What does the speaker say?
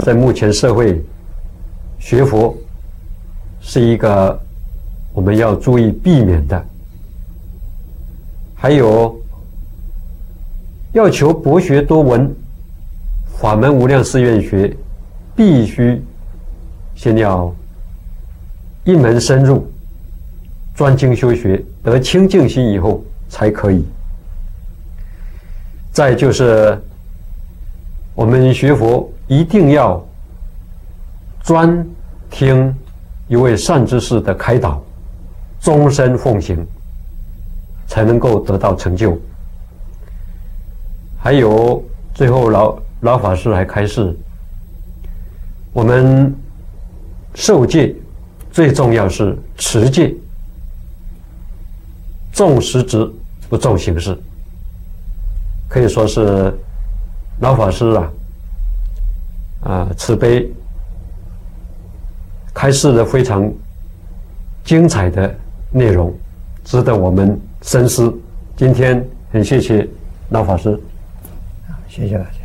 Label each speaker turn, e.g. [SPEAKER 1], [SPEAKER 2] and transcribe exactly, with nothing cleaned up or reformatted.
[SPEAKER 1] 在目前社会，学佛是一个我们要注意避免的。还有，要求博学多闻，法门无量寺院学，必须先要一门深入，专精修学，得清净心以后才可以。再就是我们学佛一定要专听一位善知识的开导，终身奉行，才能够得到成就。还有最后老老法师还开示，我们受戒最重要是持戒，重实质不重形式，可以说是老法师啊啊慈悲开示了非常精彩的内容，值得我们深思。今天很谢谢老法师，
[SPEAKER 2] 谢谢大家。